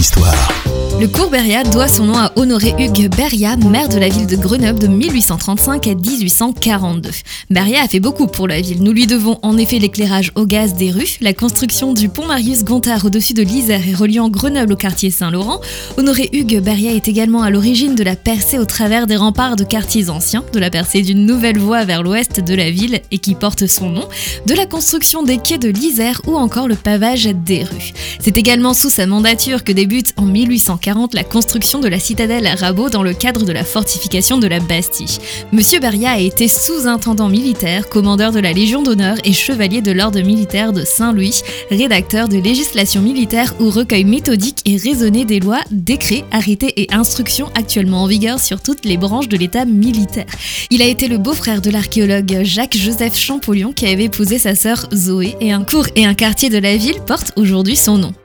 histoire. Le cours Berriat doit son nom à Honoré-Hugues Berriat, maire de la ville de Grenoble de 1835 à 1842. Berriat a fait beaucoup pour la ville. Nous lui devons en effet l'éclairage au gaz des rues, la construction du pont Marius-Gontard au-dessus de l'Isère et reliant Grenoble au quartier Saint-Laurent. Honoré-Hugues Berriat est également à l'origine de la percée au travers des remparts de quartiers anciens, de la percée d'une nouvelle voie vers l'ouest de la ville et qui porte son nom, de la construction des quais de l'Isère ou encore le pavage des rues. C'est également sous sa mandature que débute en 1840 la construction de la citadelle Rabault dans le cadre de la fortification de la Bastille. Monsieur Berriat a été sous-intendant militaire, commandeur de la Légion d'honneur et chevalier de l'ordre militaire de Saint-Louis, rédacteur de législation militaire ou recueil méthodique et raisonné des lois, décrets, arrêtés et instructions actuellement en vigueur sur toutes les branches de l'état militaire. Il a été le beau-frère de l'archéologue Jacques-Joseph Champollion qui avait épousé sa sœur Zoé et un cours et un quartier de la ville portent aujourd'hui son nom.